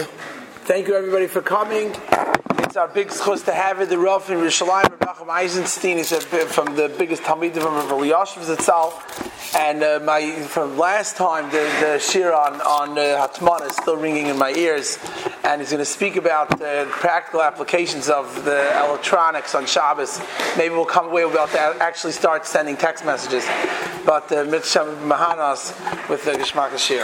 Thank you everybody for coming. It's our big schus to have it. The Rav in Yerushalayim, Rav Eisenstein, is from the biggest Talmidim from Rav Elyashiv itself. And from last time, the shir on Hatmana is still ringing in my ears. And he's going to speak about the practical applications of the electronics on Shabbos. Maybe we'll come away about that, actually start sending text messages. But Mitzvah Mahanas with the Geshmak shir.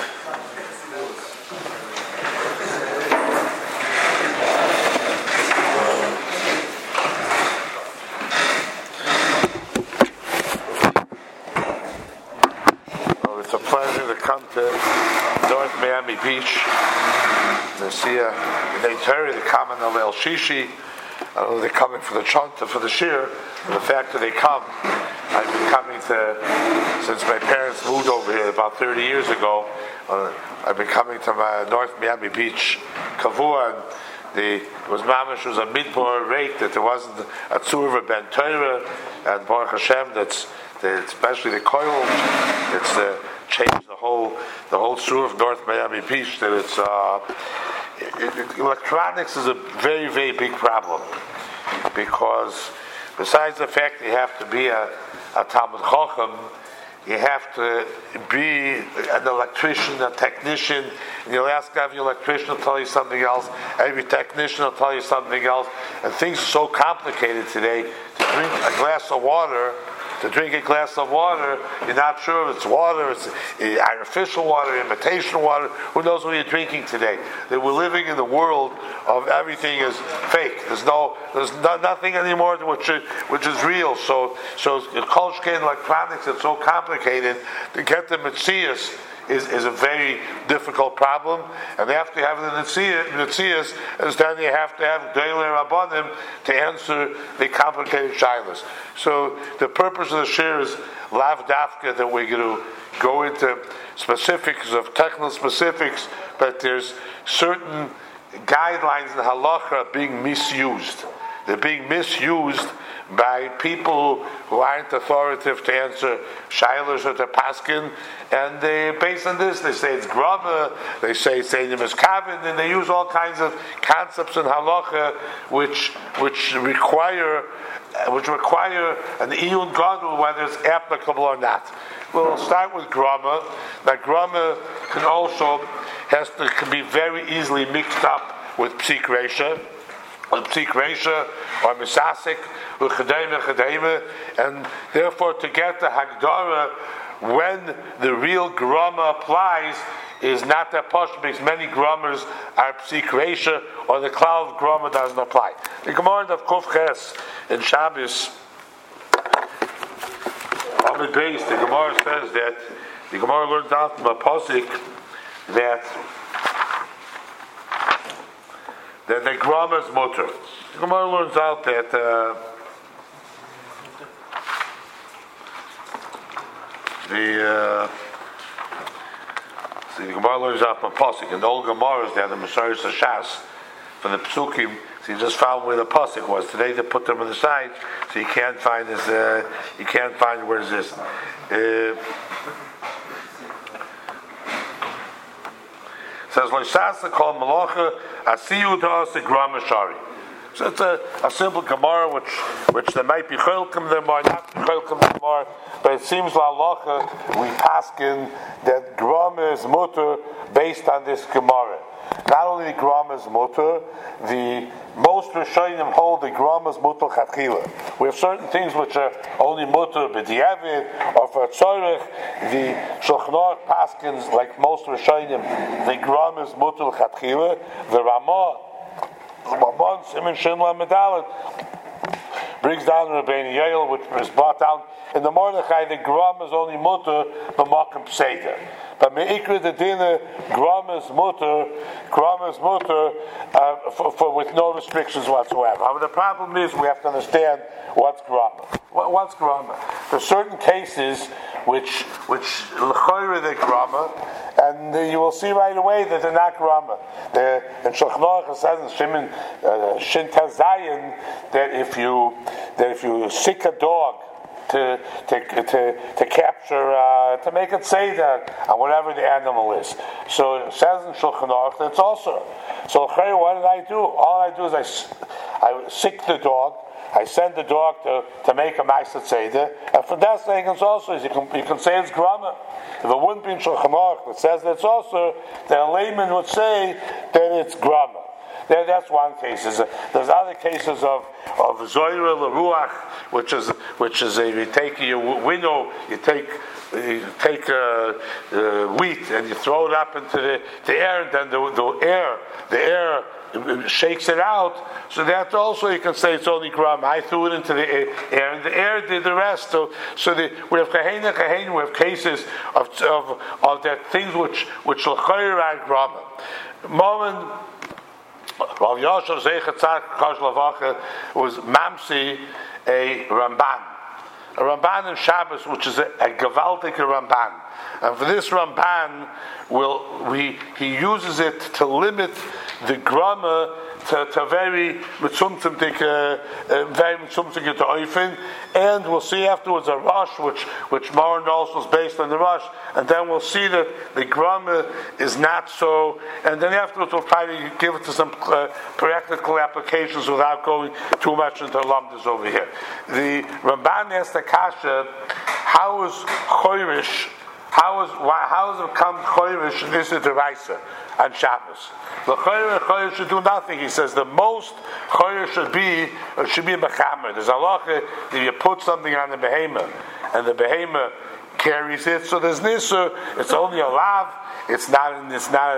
It's a pleasure to come to North Miami Beach. They see they come on the Leil Shishi. I don't know if they're coming for the chanta, for the shir. The fact that they come, I've been coming since my parents moved over here about 30 years ago. I've been coming to my North Miami Beach kavua, and it was a midbar rate that there wasn't a tzur of ben Torah, and Baruch Hashem, especially the coil, it's changed the whole tzur of North Miami Beach. That electronics is a very, very big problem, because besides the fact you have to be a Talmud Chacham, you have to be an electrician, a technician, and you'll ask every electrician to tell you something else, every technician will tell you something else, and things are so complicated today. To drink a glass of water, you're not sure if it's water, it's artificial water, imitation water. Who knows what you're drinking today? That we're living in the world of everything is fake. There's nothing anymore which is real. So Kolshke and electronics, it's so complicated. To get the Metzias is a very difficult problem, and they have to have the Netzias, and then you have to have Gdolei Rabbanim to answer the complicated shilas. So the purpose of the shir is lav dafka, that we're going to go into specifics of technical specifics, but there's certain guidelines in halacha being misused. They're being misused by people who aren't authoritative to answer shilas or to paskin, and they, based on this, they say it's grama, they say it's einim is kavin, and they use all kinds of concepts in halacha which require an iyun gadol, whether it's applicable or not. We'll start with grama. Now grama can be very easily mixed up with psik reisha, or misasik, and therefore to get the hagdara when the real grama applies is not that posh, because many grammars are psik reisha, or the cloud of grama doesn't apply. The Gemara of Kuf Ches in Shabbos, on the base, the Gemara says that the Gemara learns out from a posik that the grama is mutter. The Gemara learns out that the Gemara learns out from pasuk, and the old Gemaras, they had the Masaris Hashas from the Psukim. So you just found where the pasuk was. Today they put them on the side, so you can't find this. You can't find where is this. Says Loishasa called Malacha Asiyu to Grama Shari. So it's a simple Gemara which there might be Cholkim, there might not be Cholkim Gemara, but it seems la'alacha we paskin that Grama is mutter based on this Gemara. Not only the Grama is mutter, the most Rishonim hold the Grama is mutter chatchila. We have certain things which are only mutter b'diavad or for tzorich. The Shulchan Aruch paskins, like most Rishonim, the Grama is mutter chatchila. The Ramah Simon Shimla Medalit brings down Rabbeinu Yael, which is brought down in the Mordechai. The gram is only mutter b'makom pseida, but meikra the dinner gram is mutter for with no restrictions whatsoever. However, the problem is we have to understand what's gram. What's grama? There are certain cases which l'choyre the grama, and you will see right away that they're not grama. In Shulchan Aruch it says in Shin Tazayin that if you sick a dog to capture Efsher to make it say that on whatever the animal is. So it says in Shulchan Aruch that it's also. So what did I do? All I do is I sick the dog. I send the dog to make a Ma'aseh Seder, and for that saying it's also, you can say it's grama. If it wouldn't be in Shulchan Aruch that says that it's also, then a layman would say that it's grama. That's one case. There's other cases of Zoyra L'Ruach, which is you take your winnow, you take wheat and you throw it up into the air, and then the air shakes it out. So that also you can say it's only gram. I threw it into the air, and the air did the rest. So we have kahena. We have cases of that things which l'chayra gram. Moment. Rav Yosef Zeichat Kosh Lavacha was mamsi a Ramban. A Ramban in Shabbos, which is a Gavaldik Ramban. And for this Ramban, he uses it to limit the grammar to very mitzumtzim to oifen, and we'll see afterwards a rush, which Moran also is based on the rush, and then we'll see that the grammar is not so, and then afterwards we'll try to give it to some practical applications without going too much into lumdus over here. The Ramban asked the kasha, how is choirish? How has it come choirish and this is the Raisa on Shabbos? The choirish should do nothing. He says the most choirish should be mechamer. There's a halacha that you put something on the behemoth and the behemoth carries it. So there's nisur. It's only a lav. It's not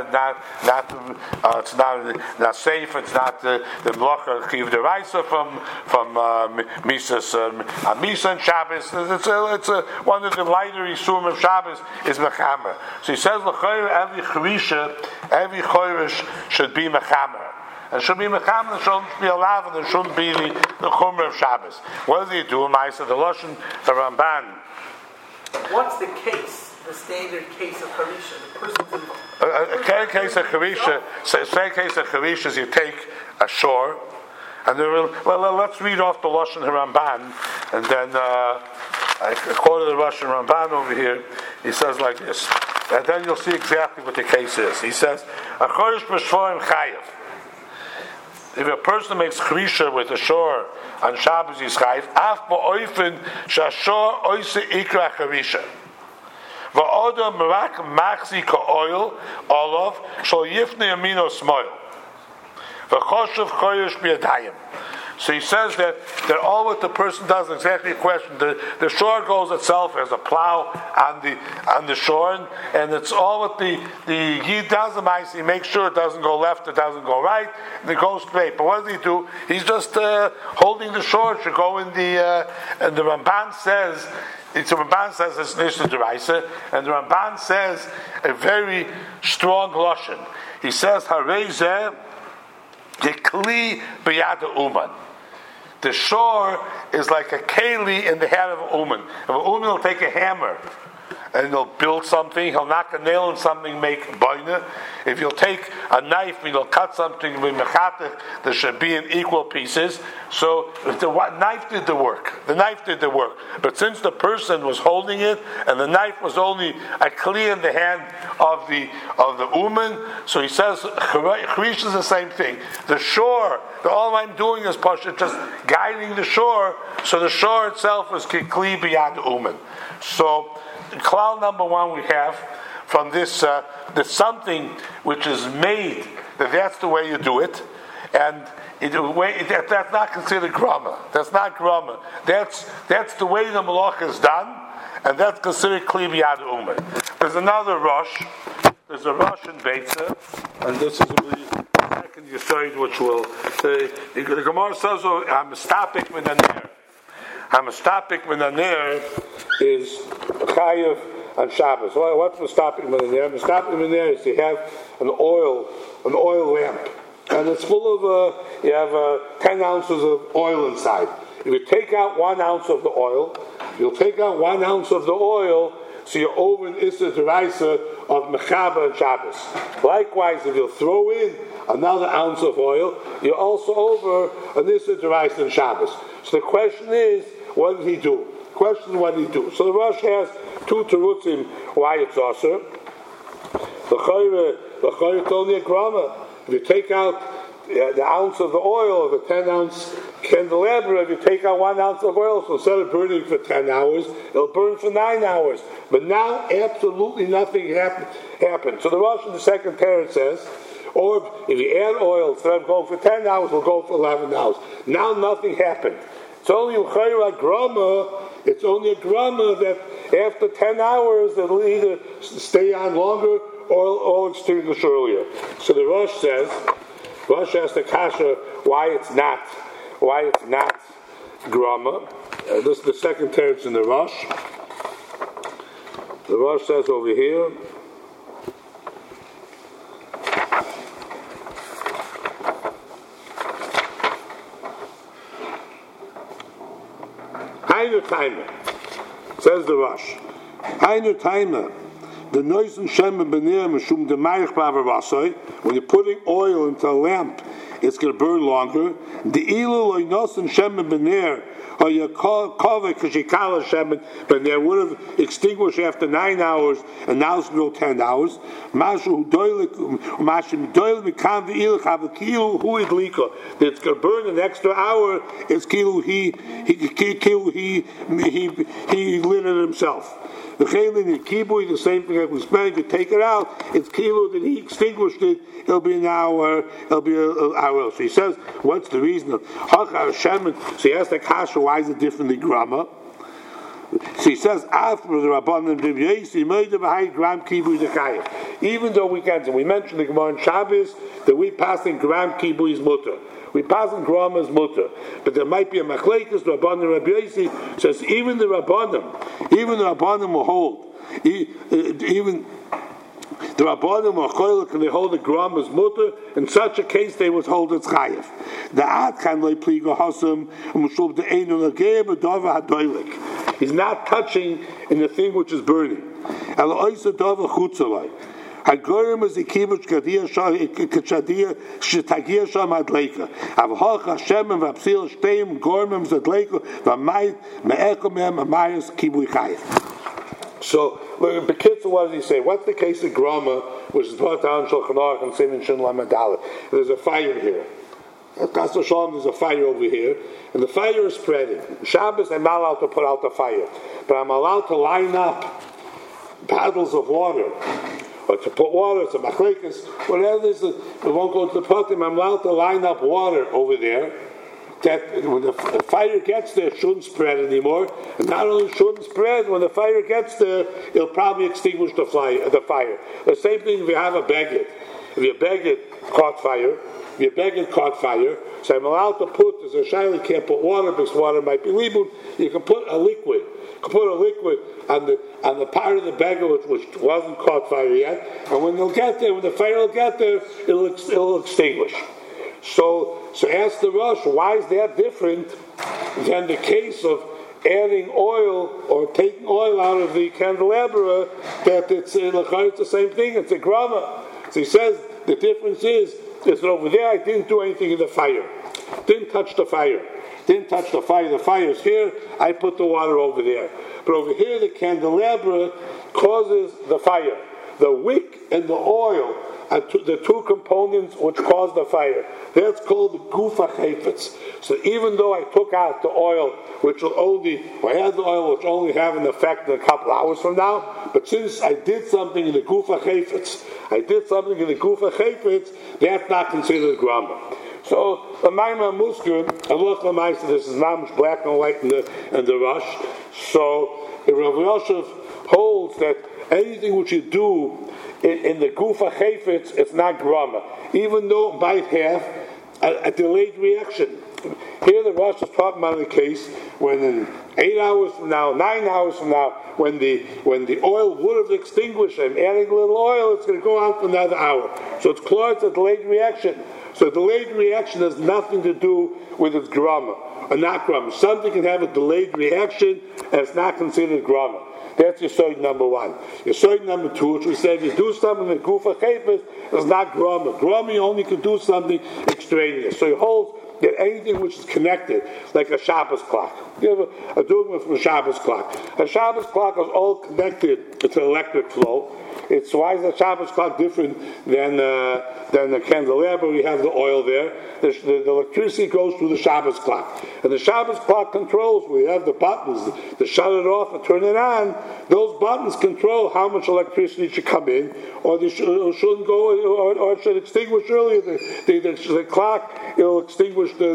safe. It's not the melacha chiv deraisa from misas misa and Shabbos. It's one of the lighter isurim of Shabbos is mechamer. So he says every choirish should be mechamer. And should be mechamer, there shouldn't be a lav, and there shouldn't be the chumrah of Shabbos. What does he do? Ma'aseh the Lashon, the Ramban. What's the case? The standard case of Harisha, the person's involved. A case of Harisha is you take a shore, and let's read off the Lashon Haramban, and then I quoted the Russian Ramban over here. He says like this, and then you'll see exactly what the case is. He says, "A chorish b'shvorim chayav." If a person makes Harisha with a shore on Shabbos, he's chayav. Af ba'oifen shashor oise ikra Harisha. Va'odam rak machzi ka'oil olav shal yifne amino smoil. V'choshev choyesh b'yadayim. So he says that all what the person does is exactly a question. The shore goes itself as a plow on the shore, and it's all what the yid does. He makes sure it doesn't go left, it doesn't go right, and it goes straight. But what does he do? He's just holding the shore. It should go in and the Ramban says. The Ramban says it's Nisha Deraisa, and the Ramban says a very strong lashon. He says Harezeh Yekli B'yad Uman. The shore is like a keli in the hand of an uman. If an uman will take a hammer and he'll build something, he'll knock a nail in something, make boina. If you'll take a knife and he'll cut something with mechatech, there should be in equal pieces. So if the knife did the work, But since the person was holding it and the knife was only a kli in the hand of the uman, so he says Charish is the same thing. The shore, all I'm doing is just guiding the shore. So the shore itself is kli b'yad uman. So klal number one we have from this that something which is made, that's the way you do it, and that's not considered grama. That's not grama. That's the way the malach is done, and that's considered kli b'yad uman. There's another rush. There's a rush in Beitza, and this is the second Yesod, which will the Gemara says Hamistapik Minaner. Hamistapik Minaner is chayav on Shabbos. What's Mistapik Minaner? Mistapik Minaner is you have an oil lamp, and it's full of you have 10 ounces of oil inside. If you take out 1 ounce of the oil, you'll take out 1 ounce of the oil. So you're over an Issa Deraisa of Mechaba and Shabbos. Likewise, if you'll throw in another ounce of oil, you're also over an Issa Deraisa and Shabbos. So the question is, what did he do? So the Rosh has two terutzim why it's also. It's only a grama. If you take out the ounce of the oil of a 10-ounce candelabra, if you take out 1 ounce of oil, so instead of burning for 10 hours, it'll burn for 9 hours. But now absolutely nothing happened. So the Rosh in the second parent says, or if you add oil, instead of going for 10 hours, we'll go for 11 hours. Now nothing happened. It's only a grama. It's only a grama that after 10 hours, it'll either stay on longer or extinguish earlier. So the Rosh says, Rosh asks the kasha why it's not grama. This is the second teretz in the Rosh. The Rosh says over here, Hainu Taima, says the Rosh. Hainu Taima, the noise and shem and benir mishum demayich b'avarasoi. When you're putting oil into a lamp, it's going to burn longer. The ilu loinos and shem and benir, or your kaveh kashikala shem and benir would have extinguished after 9 hours, and now it's going to go 10 hours. Mashu doilik mashim doilik mikam v'iil chav kilu hu idlika. It's going to burn an extra hour. It's kilu he lit it himself. The chelin and kibui, the same thing that we spent. You take it out, it's kilo that he extinguished it. It'll be an hour. It'll be an hour. So he says, what's the reason? So he asks the kasha, why is it different than grama? So he says, after the Rabbanan B'Yesi made the behind gram kibui dekayev. Even though we mentioned the Gemara in Shabbos that we pass in gram kibui is mutter. We pass in grama as mutter, but there might be a machlekes. Rabbanan Rabbi Yossi says even the Rabbanim will hold. Even the Rabbanim will hold. Can they hold the grama as mutter? In such a case, they would hold it's chayev. The ad kan lay pligo hasam umshub the einu lagei b'dava hadoilik. He's not touching in the thing which is burning. Ela oisa dava chutzalai. Hagorim is the kibbutz kadia shtagia sham adleika. Avhach Hashem and vapsil shteim gormim zadleika v'mayit me'ekomem amayis kibui chayif. So, the kids, what does he say? What's the case of grama, which is brought down Shulchan Aruch and Siman Shin Lamed Aleph? There's a fire here. There's a fire over here, and the fire is spreading. Shabbos, I'm not allowed to put out the fire, but I'm allowed to line up paddles of water. Or to put water, to machlekes, whatever it is, we won't go to the potim. I'm allowed to line up water over there. That when the fire gets there, it shouldn't spread anymore. And not only shouldn't spread, when the fire gets there, it'll probably extinguish the fire. The same thing if you have a baguette. If your baguette caught fire, so I'm allowed to put, as a shayla can't put water because water might be libud, you can put a liquid. You can put a liquid on the part of the baguette which wasn't caught fire yet, and when the fire will get there, it'll extinguish. So ask the Rosh, why is that different than the case of adding oil or taking oil out of the candelabra, that it's the same thing, it's a grama. So he says the difference is that over there I didn't do anything in the fire. Didn't touch the fire. The fire's here, I put the water over there. But over here the candelabra causes the fire. The wick and the oil are the two components which cause the fire. That's called the gufa chayfetz. So even though I took out the oil, I had the oil which only have an effect in a couple hours from now, but since I did something in the gufa chayfetz, that's not considered grama. So the Maimon Musker, Allah Lamaisa, this is mamish black and white in the Rush. So Rav Yosef holds that anything which you do in the Gufa Chayfetz, it's not grama, even though it might have a delayed reaction. Here the Rosh is talking about the case when in 8 hours from now, 9 hours from now, when the oil would have extinguished, I'm adding a little oil, it's going to go on for another hour. So it's clear it's a delayed reaction. So delayed reaction has nothing to do with its grama or not grama. Something can have a delayed reaction and it's not considered grama. That's Yesod number 1. Yesod number 2, which we said if you do something in Gufa Chayfetz, it's not grama. Grama, you only can do something extraneous. So he holds that anything which is connected, like a Shabbos clock. You have a dogma from a Shabbos clock. A Shabbos clock is all connected to electric flow. Why is the Shabbos clock different than the candelabra? We have the oil there. The electricity goes through the Shabbos clock. And the Shabbos clock controls, we have the buttons to shut it off and turn it on. Those buttons control how much electricity should come in, or shouldn't go, or should extinguish earlier. The clock, it'll extinguish the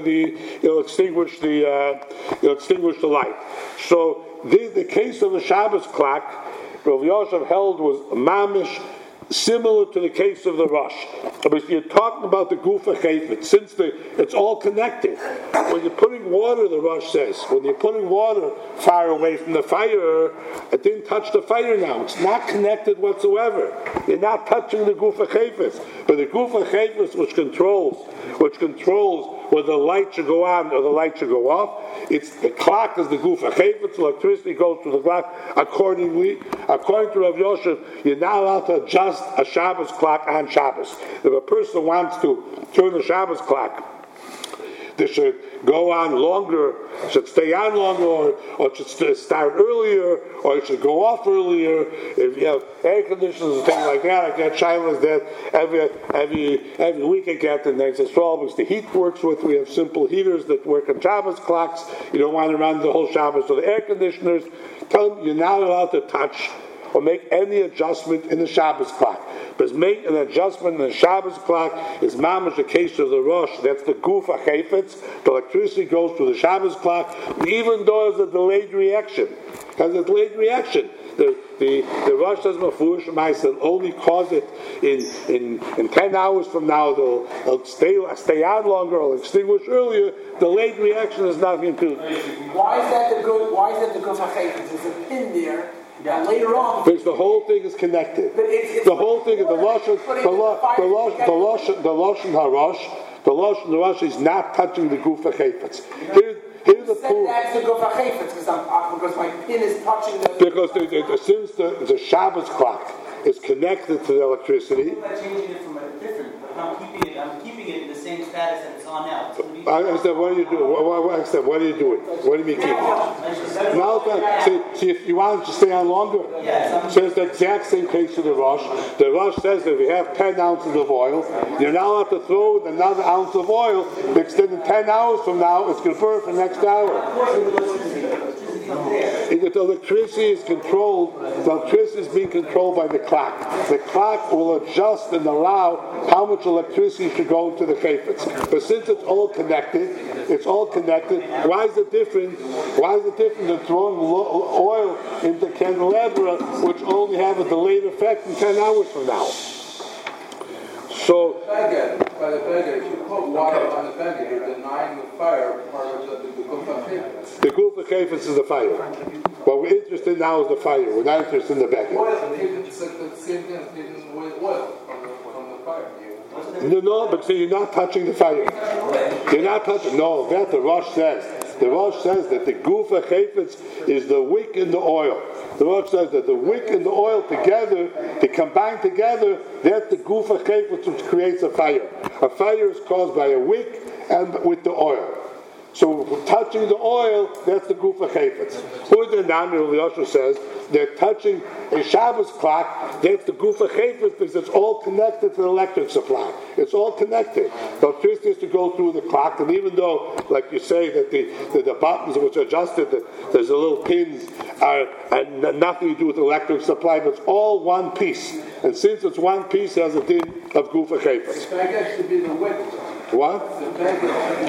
light. So the case of the Shabbos clock, Rav Yosef held was mamish, similar to the case of the Rosh. But you're talking about the Gufa Chayfetz, since it's all connected. When you're putting water, the Rosh says, when you're putting water far away from the fire, it didn't touch the fire now. It's not connected whatsoever. You're not touching the Gufa Chayfetz. But the Gufa Chayfetz, which controls whether the light should go on or the light should go off, the clock is the Gufa Chayfetz. Electricity goes to the clock. According to Rav Yosef, you're not allowed to adjust a Shabbos clock on Shabbos. If a person wants to turn the Shabbos clock, they should go on longer, should stay on longer, or should start earlier, or it should go off earlier. If you have air conditioners and things like that, I get Shilas that every week I get, and they say, well, because the heat works with, we have simple heaters that work on Shabbos clocks. You don't want to run the whole Shabbos. So the air conditioners, tell them you're not allowed to touch or make any adjustment in the Shabbos clock. But make an adjustment in the Shabbos clock is mamash the case of the Rosh. That's the Gufa Chayfetz. The electricity goes to the Shabbos clock, even though there's a delayed reaction. The Rosh says Mafurish Ma'aseh only cause it in 10 hours from now. They'll stay on longer. Or extinguish earlier. Delayed reaction is nothing to. Why is that the Gufa Chayfetz? There's a pin there. And later on, because the whole thing is connected. The whole thing is the Lashon Harash is not touching the Gufa Chayfetz. Here's the proof. That's the Gufa Chayfetz because my pin is touching the. Because since the Shabbos clock is connected to the electricity. I'm not changing it from a different. I'm keeping it in the same status that it's on now. I understand. What are you doing? What are you doing? What do you mean keeping it? Now, see, if you want it to stay on longer, so it's the exact same case to the Rosh. The Rosh says that if you have 10 ounces of oil, you're not allowed to throw another ounce of oil. Extended 10 hours from now, it's going to burn for the next hour. The electricity is controlled. The electricity is being controlled by the clock. The clock will adjust and allow how much electricity should go into the chayfetz. But since it's all connected. Why is it different? Than throwing oil into candelabra, which only have a delayed effect in 10 hours from now? So, by the beggar, if you put water on the beggar, you're denying the fire part of the Gufa Chayfetz. The Gufa Chayfetz is the fire. What we're interested in now is the fire. We're not interested in the beggar. It's like the same thing as getting oil from the fire. No, but see, you're not touching the fire. You're not touching. No, that the Rosh says. The Rosh says that the Gufa Chayfetz is the wick and the oil. The Rosh says that the wick and the oil together, they combine together, that's the Gufa Chayfetz which creates a fire. A fire is caused by a wick and with the oil. So touching the oil, that's the Gufa Chayfetz. Who the Nami Rav Yosef says they're touching a Shabbos clock, that's the Gufa Chayfetz because it's all connected to the electric supply. It's all connected. The electricity has to go through the clock, and even though, like you say, that the buttons which are adjusted, there's a little pins are nothing to do with the electric supply, but it's all one piece. And since it's one piece, it has a din of Gufa Chayfetz. The beggar should be the wick. What? The beggar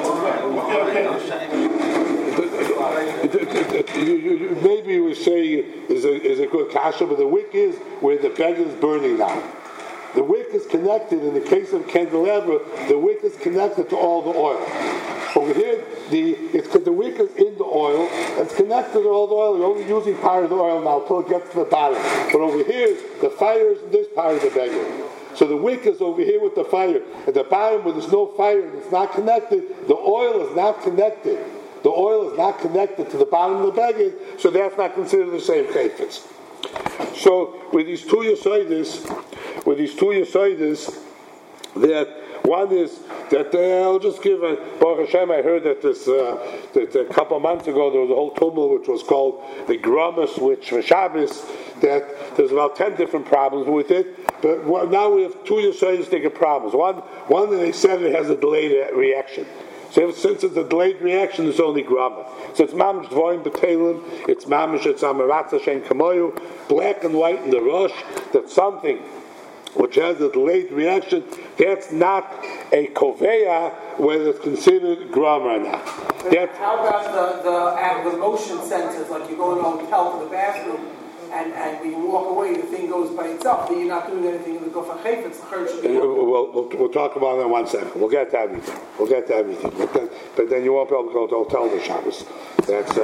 maybe you would say is a good kasha, but the wick is where the beggar is burning now. The wick is connected, in the case of candelabra, the wick is connected to all the oil. Over here, the wick is in the oil, it's connected to all the oil, you're only using part of the oil now until it gets to the bottom. But over here, the fire is in this part of the beggar. So the wick is over here with the fire. At the bottom where there's no fire and it's not connected, the oil is not connected. The oil is not connected to the bottom of the beggar, so that's not considered the same chayfetz. So with these two Yesodis, that one is that I'll just give a Baruch Hashem. I heard that that a couple of months ago there was a whole tumult which was called the Grama switch for Shabbos. That there's about 10 different problems with it, but now we have 2 Yisraelistic problems. One that they said it has a delayed reaction. So since it's a delayed reaction, it's only Grama. So it's Mamish Dvorim B'Telim, it's Mamish, it's Amaratza Shen Kamoyu, black and white in the Rosh, that's something which has a delayed reaction, that's not a Koveya, whether it's considered Grama or not. How about the motion sensors, like you go in a hotel to the bathroom, and when you walk away, the thing goes by itself. But you're not doing anything in the Gofa Chayfetz. We'll talk about it in 1 second. We'll get to everything. But then you won't be able to go to the hotel the Shabbos. That's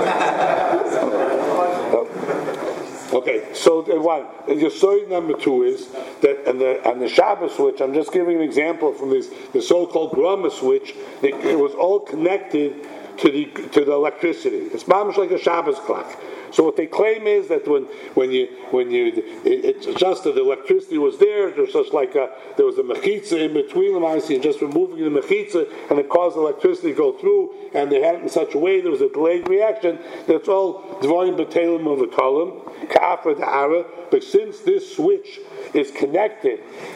okay. So the story number 2 is that on the Shabbos switch. I'm just giving an example from the so-called Grama switch. It was all connected to the electricity. It's mamish like a Shabbos clock. So what they claim is that it's just that the electricity was there. There's just like there was a mechitza in between them, obviously, and just removing the mechitza, and it caused the electricity to go through. And they had it in such a way there was a delayed reaction. That's all dvorim b'telim of a talim ka'afra da'ara. But since this switch is connected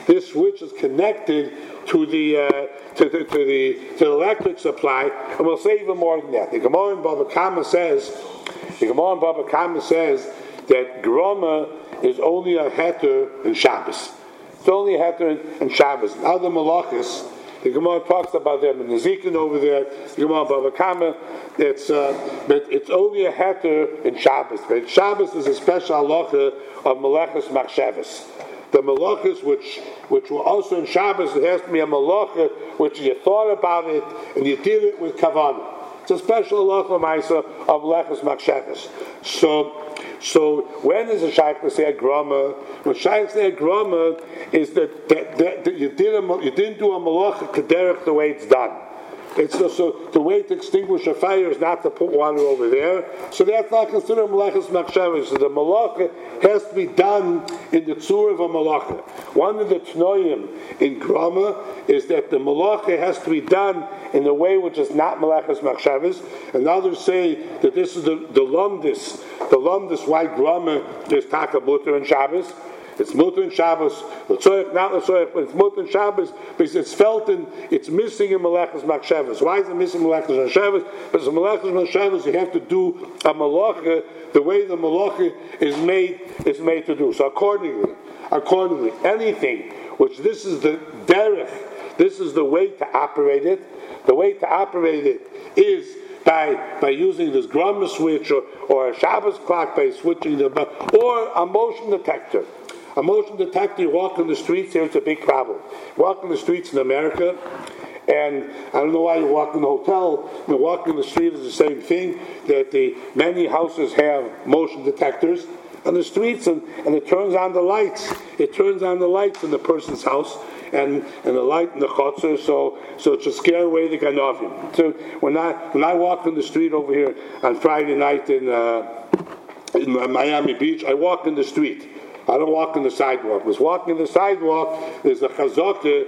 to the electric supply, and we'll say even more than that. The Gemara in Bava Kama says that Grama is only a heter in Shabbos. It's only a heter in Shabbos. Other malachas, the Gemara talks about them in Nezikin over there. The Gemara in Bava Kama, but it's only a heter in Shabbos. But Shabbos is a special halacha of malachas machshavas. The malachas which were also in Shabbos, it has to be a malacha which you thought about it and you did it with kavanah. It's a special halacha ma'isa of malachas machshavas. So when is a shaykh to say a grama? When shaykh say a grama is that you didn't do a malacha kederech the way it's done. It's so the way to extinguish a fire is not to put water over there. So that's not considered malachas machshavas. So the malacha has to be done in the tzur of a malacha. One of the tnoim in grama is that the malacha has to be done in a way which is not malachas machshavas. And others say that this is the lumdis. The lumdis why grama is taka mutter and Shabbos. It's mutter in Shabbos, l'tzoyach, not l'tzoyach, but it's mutter in Shabbos because it's missing in malachas machshavas. Why is it missing in malachas machshavas? Because in malachas machshavas you have to do a malacha the way the malacha is made to do. So accordingly, anything which this is the derech, this is the way to operate it. The way to operate it is by using this Grama switch or a Shabbos clock by switching or a motion detector. A motion detector, you walk in the streets, here it's a big problem. Walk in the streets in America, and I don't know why you walk in the hotel, you walk in the street is the same thing, that many houses have motion detectors on the streets, and it turns on the lights. It turns on the lights in the person's house, and the light in the chutzner, so it's to scare away the ganavim. So when I walk in the street over here on Friday night in Miami Beach, I walk in the street. I don't walk on the sidewalk. Because walking on the sidewalk, there's a chazaka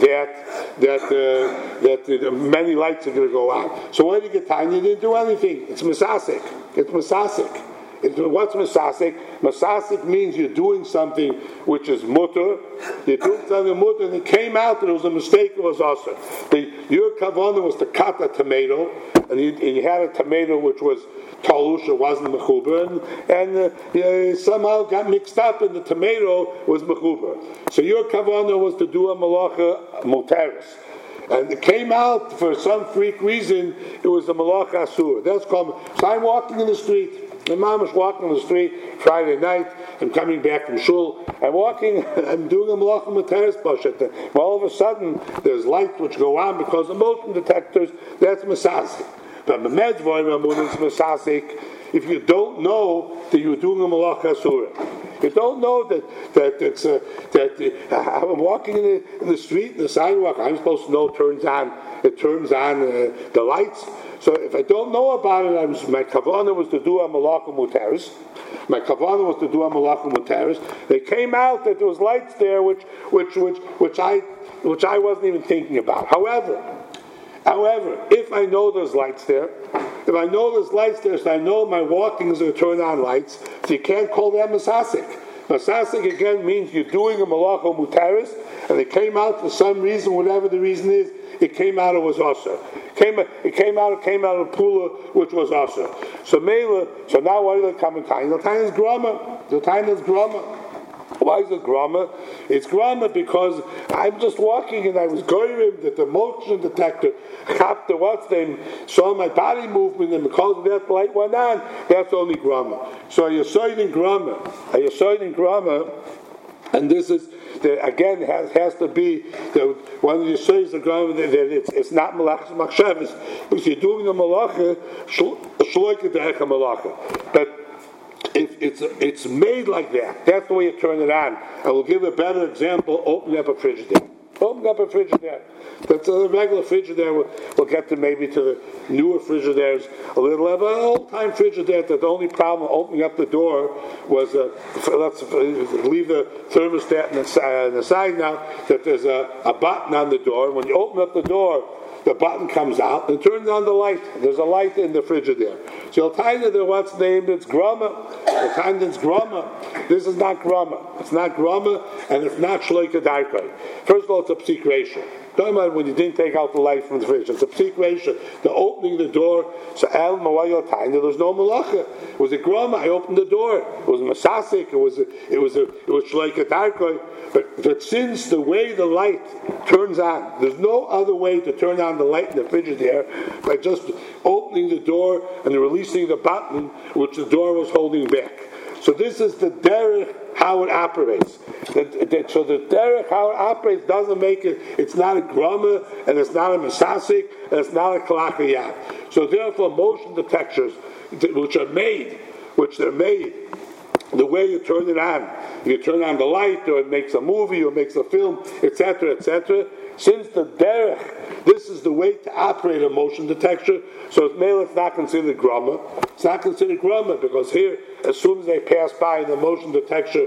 that many lights are going to go out. So when you get time, you didn't do anything. It's misasik. What's misasik? Misasik means you're doing something which is mutter. You're doing something mutter, and it came out that it was a mistake. It was awesome. Your kavanah was to cut a tomato, and you had a tomato which was talush, it wasn't mechuber, and somehow got mixed up, and the tomato was mechuber. So your kavanah was to do a malacha muteris. And it came out for some freak reason, it was a malacha asur. That's called. So I'm walking in the street. My mom is walking on the street Friday night. I'm coming back from shul. I'm doing a malacha muteris pashat. Well, all of a sudden, there's lights which go on because of motion detectors. That's misasik. But Medvoy is misasik if you don't know that you're doing a malacha asura. You don't know that I'm walking in the street, in the sidewalk. I'm supposed to know it turns on the lights. So if I don't know about it, my kavanah was to do a malacha muteris. My kavanah was to do a malacha muteris. They came out that there was lights there, which I wasn't even thinking about. However, if I know there's lights there, so I know my walking is going to turn on lights, so you can't call that masasik. Masasik again means you're doing a malacha muteris, and it came out for some reason, whatever the reason is, it came out, it was asur. It came out of pula, which was asur. So now what are the common time? The time is grama. Why is it grama? It's grama because I'm just walking and I was going that the motion detector captured what's name, saw my body movement, and because of that the light went on. That's only grama. So you're in grama, and this is again has to be one of the says the grama that it's not malachas machshavas because you're doing the malacha shloike derech malacha, but it's made like that. That's the way you turn it on. I will give a better example. Open up a Frigidaire. That's a regular Frigidaire. We'll get to maybe to the newer Frigidaires a little. An old-time Frigidaire that the only problem opening up the door was let's leave the thermostat on the side now. That there's a button on the door. When you open up the door, the button comes out and turns on the light. There's a light in the Frigidaire. So you'll find that what's named, it's grama. You'll find it's grama. This is not grama. It's not grama, and it's not shloike darkei. First of all, it's a psik ratio. Talking about when you didn't take out the light from the fridge. It's a psik ratio. The opening the door, so el mawayel time, there was no malacha. It was a grama. I opened the door. It was a masasik. It was shloike darkei. But since the way the light turns on, there's no other way to turn on the light in the Frigidaire by just opening the door and releasing the button which the door was holding back. So this is the derech how it operates. So the derech how it operates doesn't make it. It's not a grama and it's not a masasik and it's not a kalachiyat. So therefore, motion detectors which they're made, the way you turn it on, you turn on the light, or it makes a movie, or it makes a film, etc., etc. Since the derech, this is the way to operate a motion detector, so it's not considered grama. It's not considered grama because here, as soon as they pass by the motion detector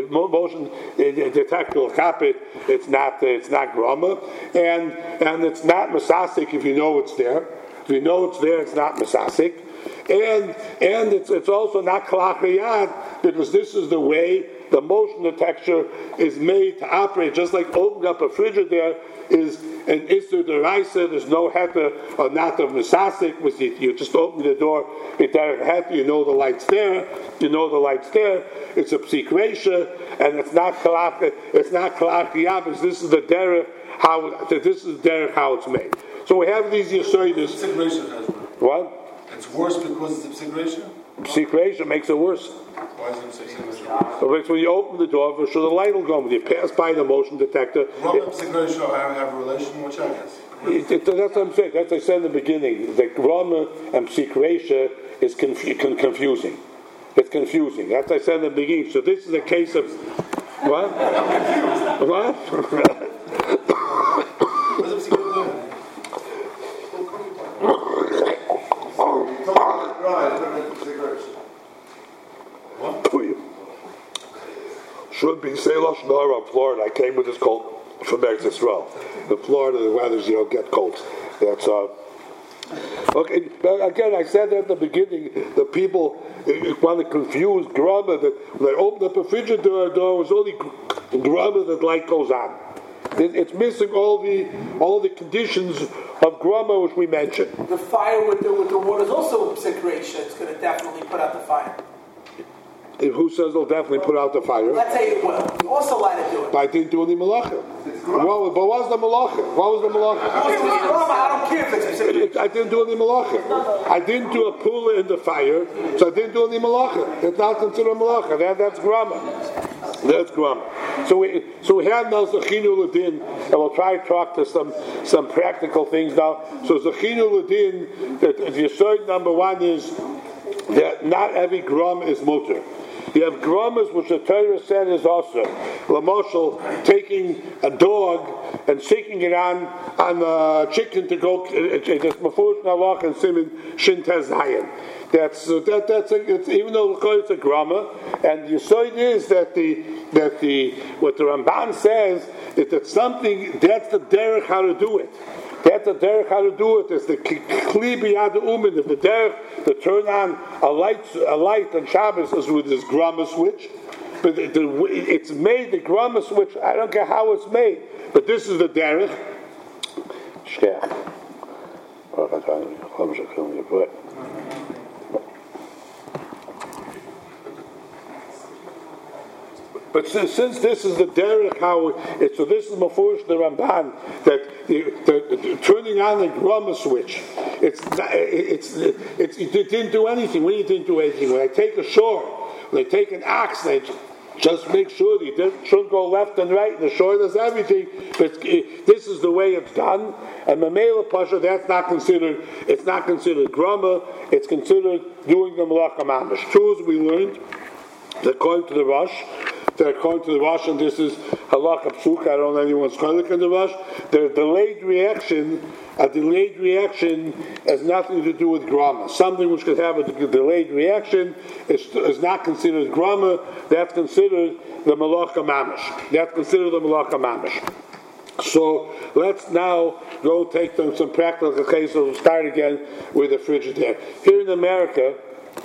will cop it. It's not grama, and it's not masasik if you know it's there. If you know it's there, it's not masasik. And it's also not kalachiyat because this is the way the motion detector is made to operate. Just like opening up a Frigidaire is an Isser Deraisa, there's no heter or not of Nesasik, which you just open the door, you know the light's there, it's a psik ratio, and it's not kalachiyat, because this is the derech how it's made. So we have these Yesoidus. What? It's worse because it's a psik ratio? Psik ratio makes it worse. Why is it psik ratio? So when you open the door, for sure the light will go. When you pass by the motion detector, Rama and psik ratio have a relation, which I guess. That's what I'm saying. That's what I said in the beginning. The Rama and psik ratio is confusing. It's confusing. That's what I said in the beginning. So this is a case of what? What? Should be Seilosh Nora in Florida. I came with this cold from Eretz Yisrael. In Florida, the weather's get cold. That's okay. But again, I said at the beginning, the people want to confuse grama that when they opened up a Frigidaire door, it was only grama that light goes on. It's missing all the conditions of grama which we mentioned. The fire with the water is also a psik ratio. It's going to definitely put out the fire. Who says they'll definitely put out the fire? Let's say it will. You also allowed to do it. But I didn't do any malacha. Well, but what was the malacha? I don't care if it's psik. I didn't do any malacha. I didn't do a pula in the fire, so I didn't do any malacha. It's not considered malacha. That's grama. That's grama. So we have now Zechinu L'Din, and we'll try to talk to some practical things now. So Zechinu L'Din, the Yesod number one is that not every gram is mutter. You have gramas which the Torah said is also. Lamoshel, taking a dog and sticking it on chicken to go. That's Mefurish Nalach and Siman Shin Tez Zayin. It's even though it's a grama, and the Yisoid is that what the Ramban says is that something that's the derech how to do it. That's the derech how to do it. It's the kli biyad umin. If the derech to turn on a light on Shabbos is with this grama switch, but it's made the grama switch. I don't care how it's made, but this is the derech. But since this is the derech how so this is Mefurish the Ramban that the turning on the grama switch. It didn't do anything. When you didn't do anything, when I take a shore, when I take an ox, they just make sure that it shouldn't go left and right. The shore does everything, but this is the way it's done. And Mamela Pasha, that's not considered. It's not considered grama. It's considered doing the malacha mamish. True, as we learned, that according to the Rosh. And this is halakha psuk. I don't know anyone's chalik in the Rosh. A delayed reaction has nothing to do with grama. Something which could have a delayed reaction is not considered grama. That's considered the malacha mamish. So let's now go take some practical cases. We'll start again with the Frigidaire. Here in America,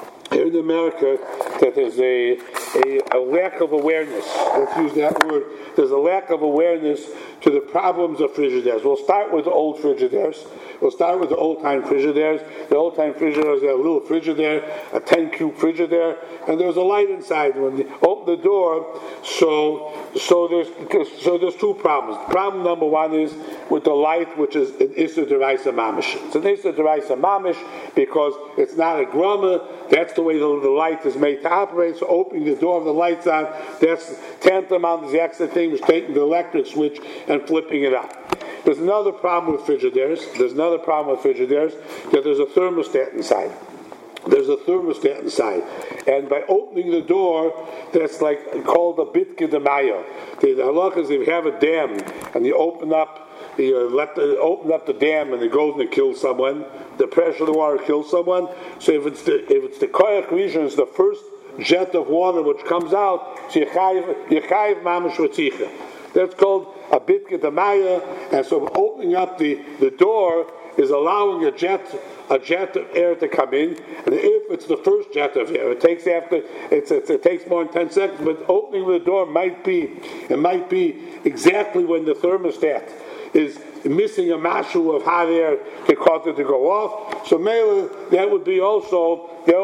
that there's a lack of awareness. Let's use that word. There's a lack of awareness to the problems of Frigidaires. We'll start with the old Frigidaires. We'll start with the old-time Frigidaires. The old-time Frigidaires are a little Frigidaire, a 10-cube Frigidaire, and there's a light inside. When you open the door, so there's two problems. Problem number one is with the light, which is an Issa Deraisa Mamish. It's an Issa Deraisa Mamish because it's not a grama. That's the way the light is made to operate. So opening the door of the lights on, that's tantamount to the extra thing was taking the electric switch and flipping it up. There's another problem with Frigidaires. That there's a thermostat inside. And by opening the door, that's like called a bitke demaya. The halakha is if you have a dam and you open up the dam and it goes and it kills someone, the pressure of the water kills someone. So if it's the koyach region, it's the first jet of water which comes out, so yechayiv mamash v'tzicha. That's called a bitke demaya, and so opening up the door is allowing a jet of air to come in, and if it's the first jet of air, it takes more than 10 seconds, but opening the door might be exactly when the thermostat is missing a mashu of hot air to cause it to go off. So mele, there will be also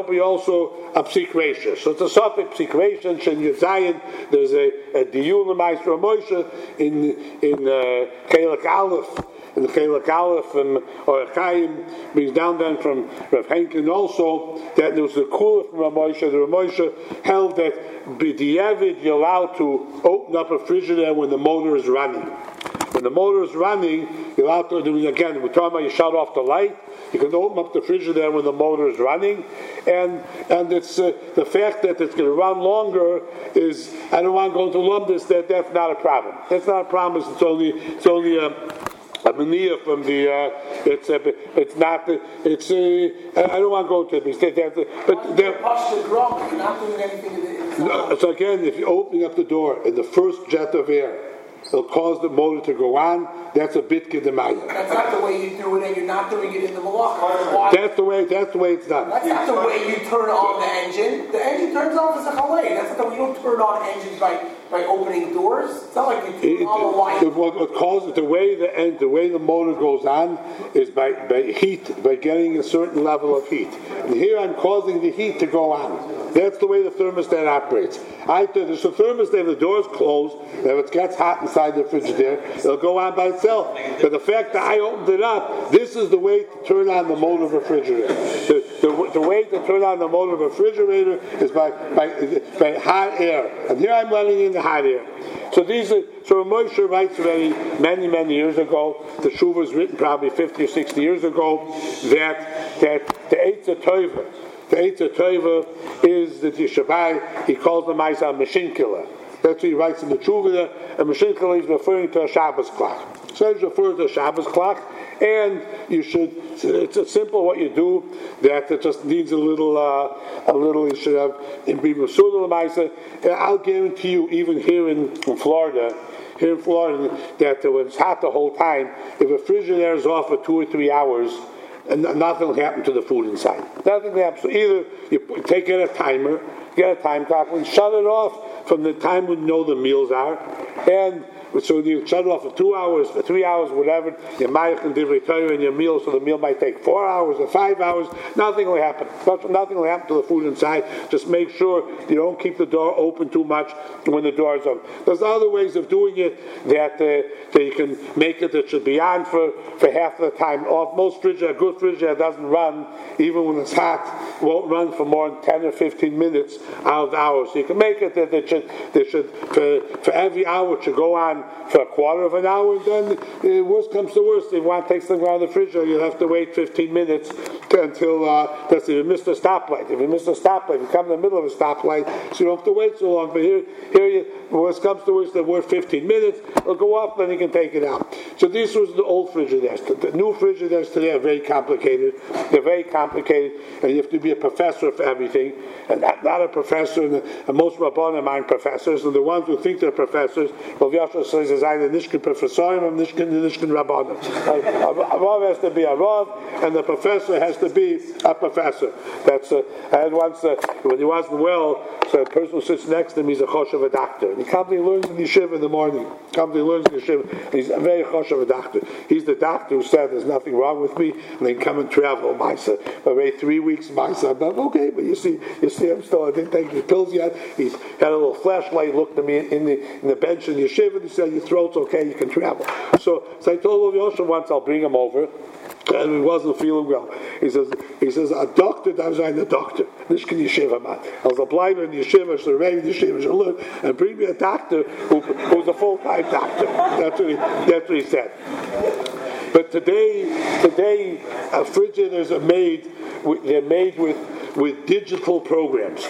a psikration. So it's a sofik psikration. Shen Yazayin. There's a diyul l'maisra Moshe in Chelak Aleph. In the Chelak Aleph and Chaim brings down then from Rav Henkin also that there was a kula from Rav Moshe. The Rav Moshe held that b'diavad you're allowed to open up a frigidaire when the motor is running. When the motor is running, you're allowed to do it again. We're talking about you shut off the light. You can open up the frigidaire when the motor is running, and it's the fact that it's going to run longer is. I don't want to go into lumbus. That's not a problem. That's not a problem. It's only a mania from the. It's not. It's. I don't want to go to it. But you're not doing anything. So again, if you're opening up the door in the first jet of air, it'll cause the motor to go on. That's a bitke demaya. That's not the way you do it, and you're not doing it in the malacha. That's the way it's done. That's not the way you turn on the engine. The engine turns on as a halay. That's not the way you don't turn on engines by opening doors. It's not like you turn on the light. What causes the way the motor goes on is by heat, by getting a certain level of heat. And here I'm causing the heat to go on. That's the way the thermostat operates. There's a thermostat, the door's closed, and if it gets hot inside the Frigidaire, it'll go on by itself. But the fact that I opened it up, this is the way to turn on the motor of a refrigerator. The way to turn on the motor of a refrigerator is by hot air. And here I'm letting in the hot air. So Moshe writes already many years ago, the Shuva was written probably 50 or 60 years ago, that the Eitz Tova is the Yishabai, he calls the Maisa machine killer. That's what he writes in the Tshuva there. And Mashiach is referring to a Shabbos clock. So he's referring to a Shabbos clock, and you should. It's a simple what you do. That it just needs a little. You should have in Bimasuda Lamaisa. I'll guarantee you, even here in Florida. Here in Florida, that when it's hot the whole time, if a Frigidaire is off for 2 or 3 hours, and nothing will happen to the food inside. Nothing will happen. So either you get a timer, get a time clock, and shut it off from the time when you know the meals are, and so you shut it off for 2 hours, for 3 hours, whatever. Your mayach and divrei Torah and your meal, so the meal might take 4 hours or 5 hours. Nothing will happen. Nothing will happen to the food inside. Just make sure you don't keep the door open too much when the door is open. There's other ways of doing it that you can make it that should be on for half the time off. Most a good Frigidaire doesn't run, even when it's hot, won't run for more than 10 or 15 minutes out of the hour. So you can make it that they should for every hour to go on for a quarter of an hour, and then worst comes to worst. If you want to take something out of the refrigerator, you'll have to wait 15 minutes until that's if you missed a stoplight. If you missed a stoplight, you come in the middle of a stoplight, so you don't have to wait so long. But here worst comes to worst, they're worth 15 minutes. It'll go off, then you can take it out. So these was the old Frigidaires. The new Frigidaires today are very complicated. They're very complicated, and you have to be a professor for everything, and not a professor. And most Rabbanim aren't professors, and the ones who think they're professors, well, Yasha says, "Is either Nishkin professorim or Nishkin Rabbanim." A Rav has to be a Rav, and the professor has to be a professor. That's I had once when he wasn't well, so a person who sits next to him, he's a choshev a doctor, and he comes and he learns in yeshiva in the morning. He's a very choshev a doctor. He's the doctor who said there's nothing wrong with me, and they can come and travel. My son, I wait 3 weeks. My son, okay, but you see, I'm still. I didn't take the pills yet. He's had a little flashlight. Looked at me in the bench in yeshiva, and he said, "Your throat's okay. You can travel." So I told Yosha once I'll bring him over. And he wasn't feeling well. He says, a doctor, that was a doctor. Nishkin yeshiva man. I was a blind in yeshiva, so ready in yeshiva, so learn, and bring me a doctor who's a full-time doctor. That's what he said. But today, Frigidaires are made. They're made with digital programs.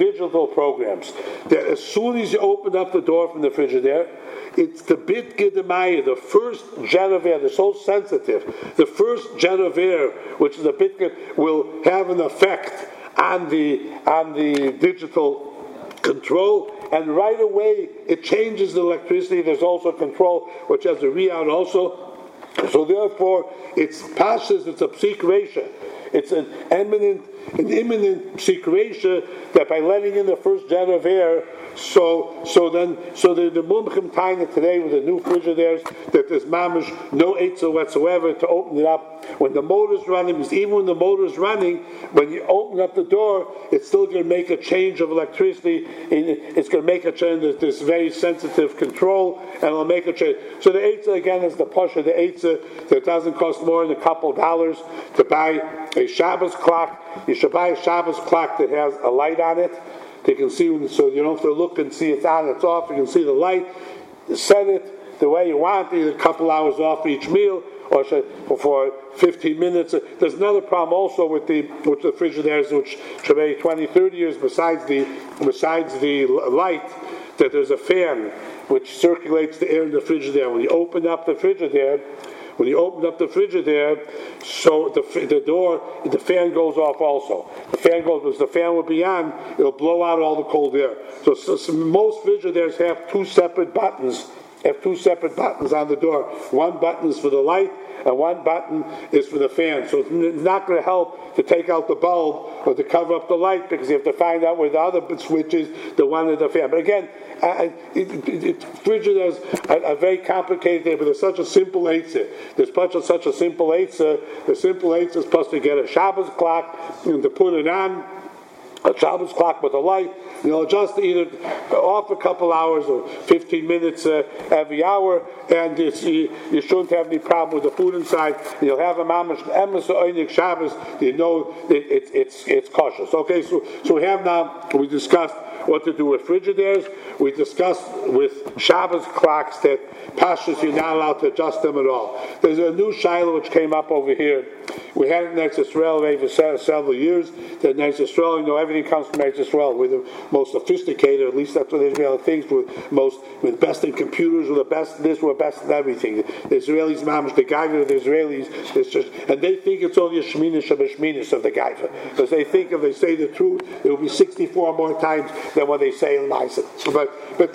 That as soon as you open up the door from the Frigidaire, it's the bit gedemaya, the first Genevieve, they're so sensitive. The first Genevieve, which is a bit will have an effect on the digital control, and right away it changes the electricity. There's also control, which has a readout also. So therefore, it's pashas, it's a psik reisha. It's an imminent psik reisha that by letting in the first jet of air, so the mumchim tying it today with the new Frigidaires that there's mamish no eitzah whatsoever to open it up when the motor's running, because even when the motor's running, when you open up the door, it's still going to make a change of electricity. It's going to make a change. There's this very sensitive control, and it'll make a change. So the eitzah again is the pasha. The eitzah that doesn't cost more than a couple $2 to buy a Shabbos clock. You should buy a Shabbos clock that has a light on it. They can see, so you don't have to look and see it's on, it's off. You can see the light. Set it the way you want, either a couple hours off each meal, or for 15 minutes. There's another problem also with the Frigidaires, which should be 20, 30 years besides the light, that there's a fan which circulates the air in the Frigidaire. When you open up the Frigidaire, so the fan goes off also. The fan goes, because the fan will be on, it'll blow out all the cold air. So most Frigidaires have two separate buttons on the door. One button is for the light, and one button is for the fan. So it's not going to help to take out the bulb or to cover up the light, because you have to find out where the other switch is, the one of the fan. But again, Frigidaires are very complicated, but there's such a simple eitzah. Such a simple eitzah. The simple eitzah is supposed to get a Shabbos clock and to put it on. A Shabbos clock with a light, you'll adjust either off a couple hours or 15 minutes every hour, and you shouldn't have any problem with the food inside. You'll have a mamash emes oinik Shabbos. You know it's cautious. Okay, so we discussed what to do with Frigidaires. We discussed with Shabbos clocks that pashas you're not allowed to adjust them at all. there's a new Shiloh which came up over here. We had it in Eretz Yisrael for several years. That in Eretz Yisrael, everything comes from Eretz Yisrael. We're the most sophisticated, at least that's what Israel thinks. We're best in computers, we're the best in this, we're best in everything. The Israelis, mamish, the Gaiva of the Israelis, and they think it's only a Sheminis of the Gaiva. Because they think if they say the truth, it will be 64 more times than what they say in Maisa. But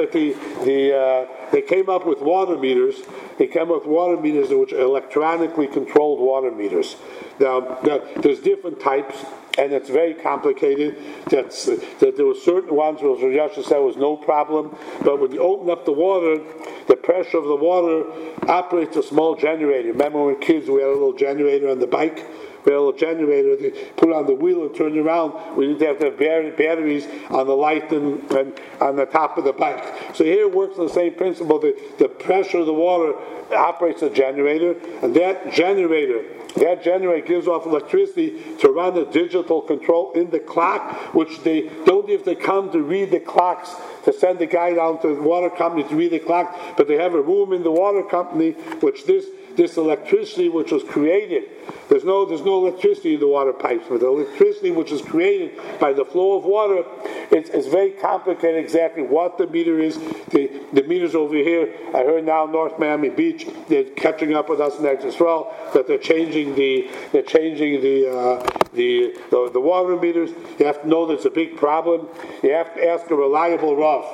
they came up with water meters. They came up with water meters which are electronically controlled water meters. Now there's different types, and it's very complicated. That there were certain ones where Yasha said was no problem, but when you open up the water, the pressure of the water operates a small generator. Remember when we were kids, we had a little generator on the bike? We had a little generator, they put it on the wheel and turn it around. We didn't have to have batteries on the light and on the top of the bike. So here it works on the same principle. The pressure of the water operates a generator, and that generator gives off electricity to run the digital control in the clock, which they don't have to come to read the clocks, to send the guy down to the water company to read the clock, but they have a room in the water company which this electricity which was created, there's no electricity in the water pipes, but the electricity which is created by the flow of water, it's very complicated exactly what the meter is. The meters over here, I heard now North Miami Beach, they're catching up with us in Eretz Yisrael, that they're changing the water meters. You have to know there's a big problem. You have to ask a reliable Rav.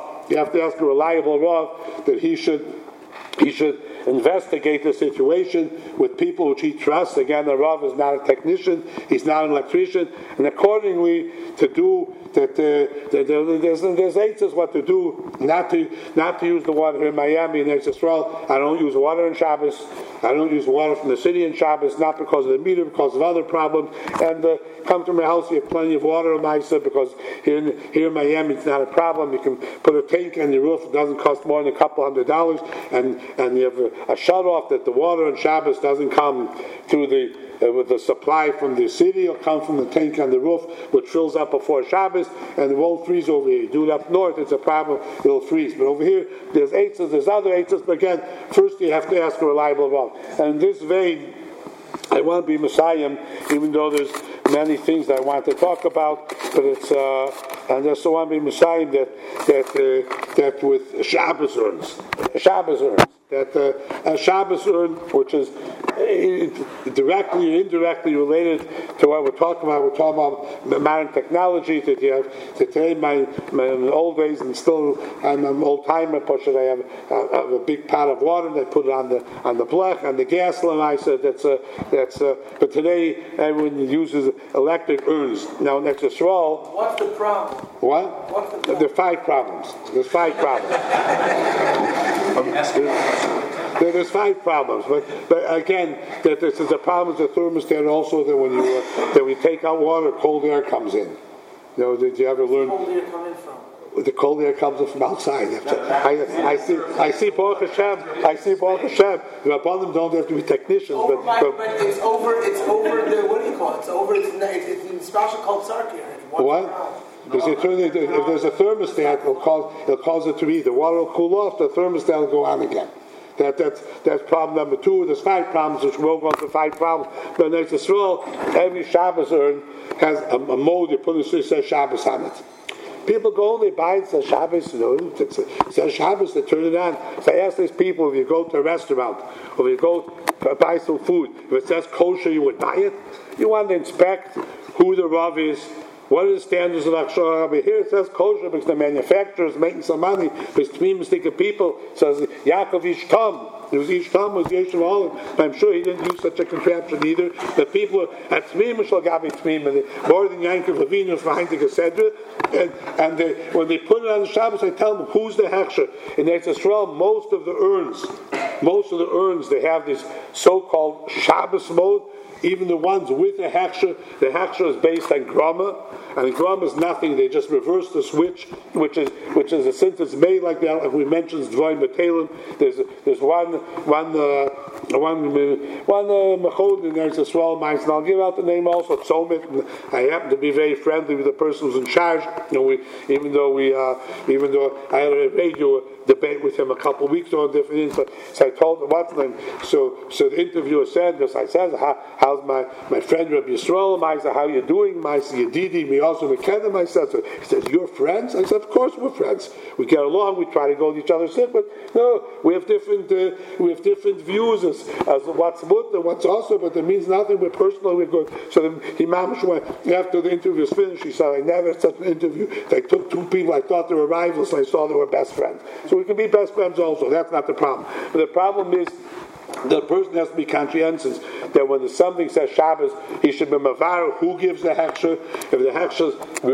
That he should investigate the situation with people which he trusts. Again, the Rav is not a technician, he's not an electrician, and accordingly to do that. There's answers what to do, not to use the water here in Miami and Eretz Yisrael. I don't use water in Shabbos. I don't use water from the city in Shabbos, not because of the meter, because of other problems. And come to my house, you have plenty of water in Maisa, because here in Miami it's not a problem. You can put a tank on your roof, it doesn't cost more than $200, and you have a shut-off that the water on Shabbos doesn't come through with the supply from the city. It'll come from the tank on the roof, which fills up before Shabbos, and it won't freeze over here. You do it up north, it's a problem, it'll freeze. But over here, there's eitzes, there's other eitzes, but again, first you have to ask a reliable Rav. And in this vein, I want to be Messiah, even though there's many things that I want to talk about, but it's and I also want to be Messiah that with Shabbos urns, that a Shabbos urn, which is directly or indirectly related to what we're talking about. We're talking about modern technology. That you have today, my old days, and still I'm an old timer. I have a big pot of water. And I put it on the blech, on the gas line. I said but today everyone uses electric urns. Now next to Yisrael, what's the problem? What? What's the problem? There are 5 problems. There's 5 problems. There's 5 problems, but again, that this is a problem with the thermostat. Also, that when you take out water, cold air comes in. Did you ever learn? Where's cold air coming from? The cold air comes from outside. I see Baruch Hashem. The Rabbanim don't have to be technicians, but it's over the, what do you call it? It's over. It's in special called Sarki already. What? Because if there's a thermostat, it'll cause it to be. The water will cool off. The thermostat will go on again. That's problem number 2. There's 5 problems, which we'll go into 5 problems. But in Eretz Yisrael, every Shabbos urn has a mold. You put it says Shabbos on it. People go and they buy it, says Shabbos, it says Shabbos, they turn it on. So I ask these people, if you go to a restaurant, or if you go to buy some food, if it says kosher, you would buy it? You want to inspect who the Rav is, what are the standards of Akshar? But here it says kosher because the manufacturer is making some money. There's 3 mistaken people. It says Yaakov Ishtam. There was Ishtam, was Yeshem Olive. I'm sure he didn't use such a contraption either. The people at Tzmim, Shalgabi Tzmim, more than Yankov Levine was behind the Gesedra. And when they put it on the Shabbos, I tell them, who's the Hechsher? In Eretz Yisrael, most of the urns, they have this so-called Shabbos mode. Even the ones with the Hechsher is based on Grama, and Grama is nothing. They just reverse the switch, which is since it's made like that. Like we mentioned, Dvoim B'Telem. There's one Mechod in Eretz Yisrael mice, and I'll give out the name also. Tzomit. I happen to be very friendly with the person who's in charge. Even though I had a radio debate with him a couple of weeks on different things. So I told him what's name. So the interviewer said this. I said, "How's my friend Rabbi Yisrael? I said, how you doing? I said, Yedidi, me also Mekedem." I said, so he said, "You're friends?" I said, "Of course we're friends. We get along. We try to go to each other's sick, but no, we have different views as what's mutter, what's also, but it means nothing. We're personal. We're good." So the Imam went after the interview was finished. He said, "I never had such an interview. They took two people I thought they were rivals, and I saw they were best friends." So we can be best friends also. That's not the problem. But the problem is the person has to be conscientious that when something says Shabbos, he should be mavar who gives the heksher. If the heksher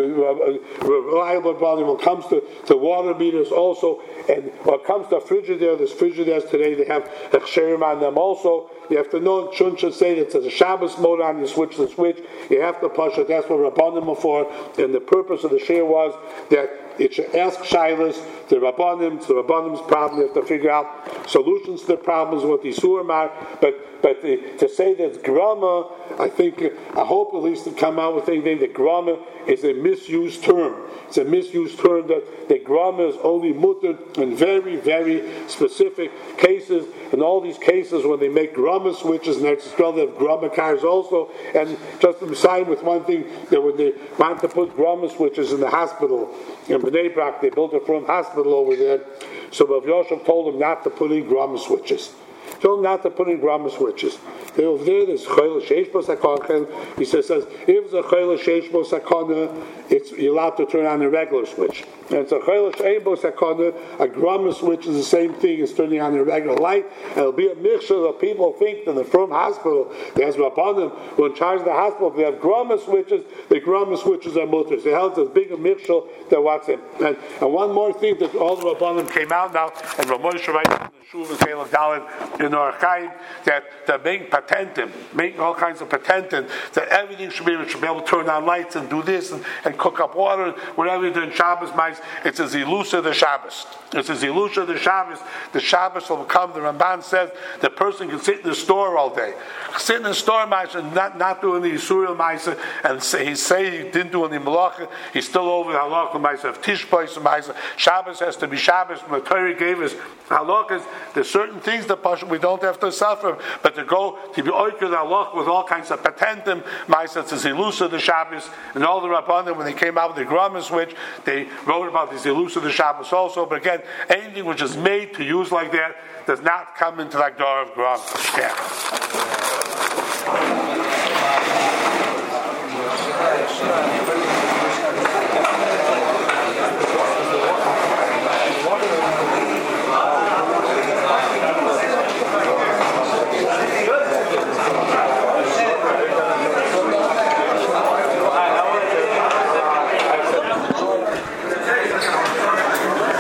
reliable volume, when it comes to water meters also, and when it comes to Frigidaire, there's Frigidaires today, they have heksherim on them also. You have to know, Shun should say that there's a Shabbos mode on, you switch the switch, you have to push it, that's what Rabbanim are for, and the purpose of the share was that it should ask Shilas, the Rabbanim's problem, you have to figure out solutions to the problems, what the Isurim are, but to say that it's Grama, I hope at least to come out with anything that Grama is a misused term. It's a misused term that Grama is only mutter in very, very specific cases. In all these cases, when they make Grama switches, and that's spelled of Grama cars also, and just to sign with one thing, that when they want to put Grama switches in the hospital, in Bnei Brak, they built a front hospital over there, so Rav Yosef told them not to put in Grama switches. Told them not to put in Grama switches. Over there, there's Chayla Sheish Bo Sakana. He says, if it's a Chayla Sheish Bo Sakana, you're allowed to turn on a regular switch. And it's a Chayla Sheish Bo Sakana, a Grama switch is the same thing as turning on a regular light. And it'll be a mixture that people think that the From Hospital, there's Rabbanim, who in charge of the hospital, if they have Grama switches, the Grama switches are mutters. They held as big a mixture than what's in. And one more thing that all the Rabbanim came out now, and Ramosh Shavai in the Shuv and Kaleb Dalet in the Archaim, that make patentum, make all kinds of patentum, that everything should be able to turn on lights and do this and cook up water, whatever you do in Shabbos, it's a Zilusa the Shabbos. It's a Zilusha the Shabbos. The Shabbos will come, the Ramban says, the person can sit in the store all day. Sit in the store, and not doing the Yisurim Maisa, and he didn't do any Malacha, he's still over the Halakha Maisa of Tishbais Maisa. Shabbos has to be Shabbos. The Torah gave us Halachas. There's certain things that we don't have to suffer, but to go to be oiker the Halach with all kinds of patentum, Maisa, it's a Zilusa the Shabbos, and all the Rabbanim, when they came out with the Grama switch, they wrote about the Zilusa the Shabbos also, but again, anything which is made to use like that does not come into the Agdar of Grama. Yeah.